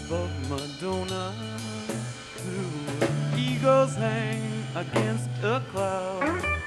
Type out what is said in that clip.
above Madonna. Blue eagles hang against a cloud.